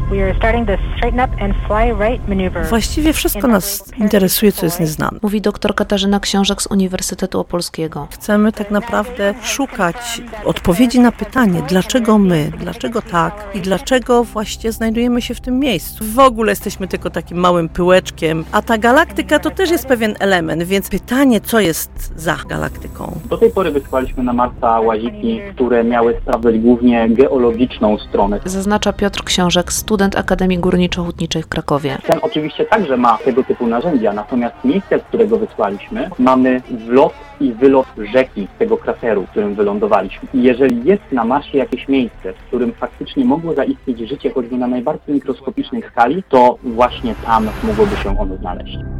Właściwie wszystko nas interesuje, co jest nieznane. Mówi dr Katarzyna Książek z Uniwersytetu Opolskiego. Chcemy tak naprawdę szukać odpowiedzi na pytanie, dlaczego my, dlaczego tak i dlaczego właśnie znajdujemy się w tym miejscu. W ogóle jesteśmy tylko takim małym pyłeczkiem, a ta galaktyka to też jest pewien element, więc pytanie, co jest za galaktyką? Do tej pory wysłaliśmy na Marsa łaziki, które miały sprawdzać głównie geologiczną stronę. Zaznacza Piotr Książek, student Akademii Górniczo-Hutniczej w Krakowie. Ten oczywiście także ma tego typu narzędzia, natomiast miejsce, z którego wysłaliśmy, mamy wlot i wylot rzeki z tego krateru, w którym wylądowaliśmy. I jeżeli jest na Marsie jakieś miejsce, w którym faktycznie mogło zaistnieć życie choćby na najbardziej mikroskopicznej skali, to właśnie tam mogłoby się ono znaleźć.